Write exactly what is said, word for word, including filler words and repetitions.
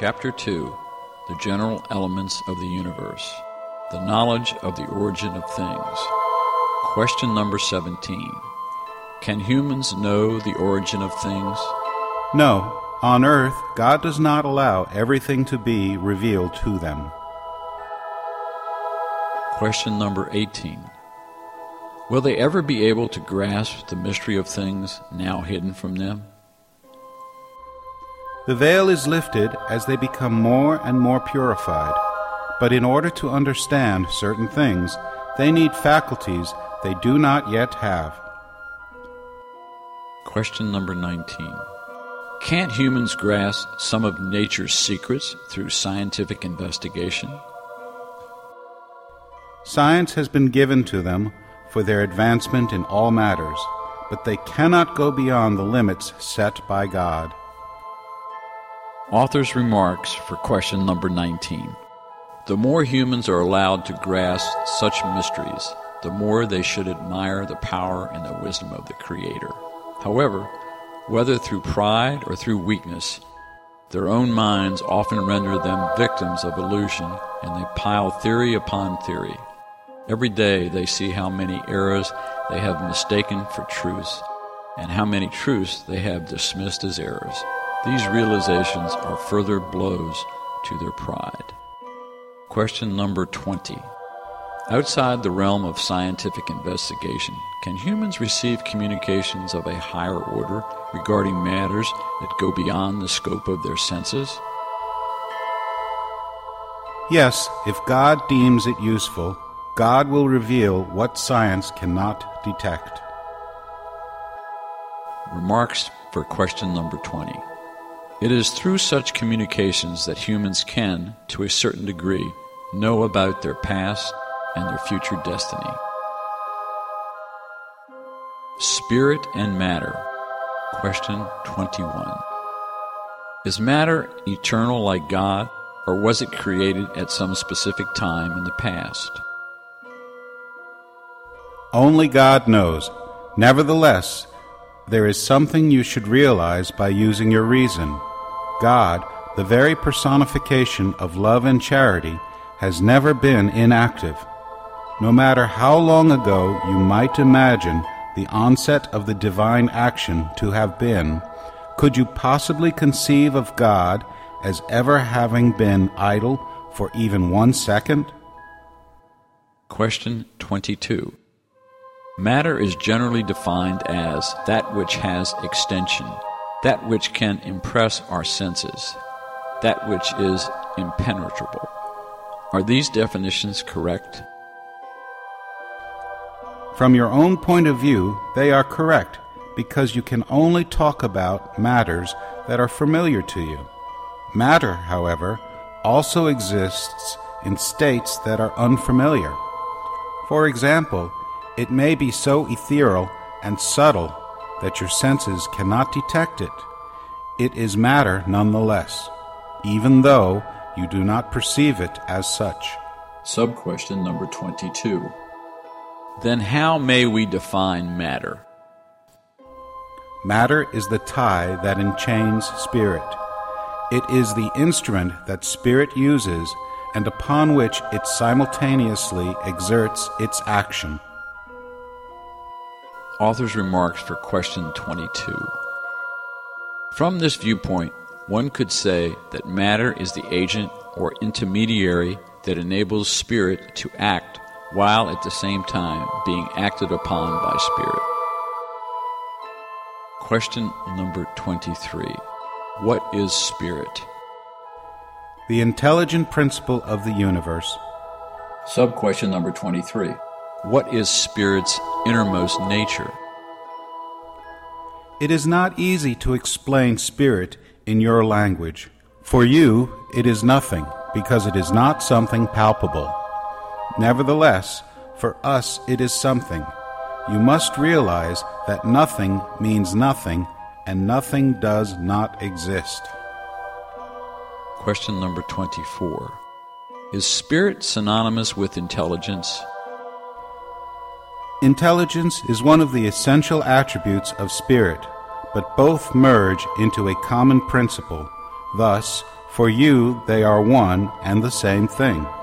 Chapter two. The General Elements of the Universe. The Knowledge of the Origin of Things. Question number seventeen. Can humans know the origin of things? No. On earth, God does not allow everything to be revealed to them. Question number eighteen. Will they ever be able to grasp the mystery of things now hidden from them? The veil is lifted as they become more and more purified, but in order to understand certain things, they need faculties they do not yet have. Question number nineteen. Can't humans grasp some of nature's secrets through scientific investigation? Science has been given to them for their advancement in all matters, but they cannot go beyond the limits set by God. Author's remarks for question number nineteen. The more humans are allowed to grasp such mysteries, the more they should admire the power and the wisdom of the Creator. However, whether through pride or through weakness, their own minds often render them victims of illusion, and they pile theory upon theory. Every day they see how many errors they have mistaken for truths, and how many truths they have dismissed as errors. These realizations are further blows to their pride. Question number twenty. Outside the realm of scientific investigation, can humans receive communications of a higher order regarding matters that go beyond the scope of their senses? Yes, if God deems it useful, God will reveal what science cannot detect. Remarks for question number twenty. It is through such communications that humans can, to a certain degree, know about their past and their future destiny. Spirit and matter. Question twenty-one. Is matter eternal like God, or was it created at some specific time in the past? Only God knows. Nevertheless, there is something you should realize by using your reason. God, the very personification of love and charity, has never been inactive. No matter how long ago you might imagine the onset of the divine action to have been, could you possibly conceive of God as ever having been idle for even one second? Question twenty-two. Matter is generally defined as that which has extension, that which can impress our senses, that which is impenetrable. Are these definitions correct? From your own point of view, they are correct, because you can only talk about matters that are familiar to you. Matter, however, also exists in states that are unfamiliar. For example, it may be so ethereal and subtle that your senses cannot detect it. It is matter nonetheless, even though you do not perceive it as such. Sub-question number twenty-two. Then how may we define matter? Matter is the tie that enchains spirit. It is the instrument that spirit uses and upon which it simultaneously exerts its action. Author's remarks for question twenty-two. From this viewpoint, one could say that matter is the agent or intermediary that enables spirit to act while at the same time being acted upon by spirit. Question number twenty-three. What is spirit? The intelligent principle of the universe. Sub-question number twenty-three. What is spirit's innermost nature? It is not easy to explain spirit in your language. For you, it is nothing, because it is not something palpable. Nevertheless, for us it is something. You must realize that nothing means nothing, and nothing does not exist. Question number twenty-four. Is spirit synonymous with intelligence? Intelligence is one of the essential attributes of spirit, but both merge into a common principle. Thus, For you they are one and the same thing.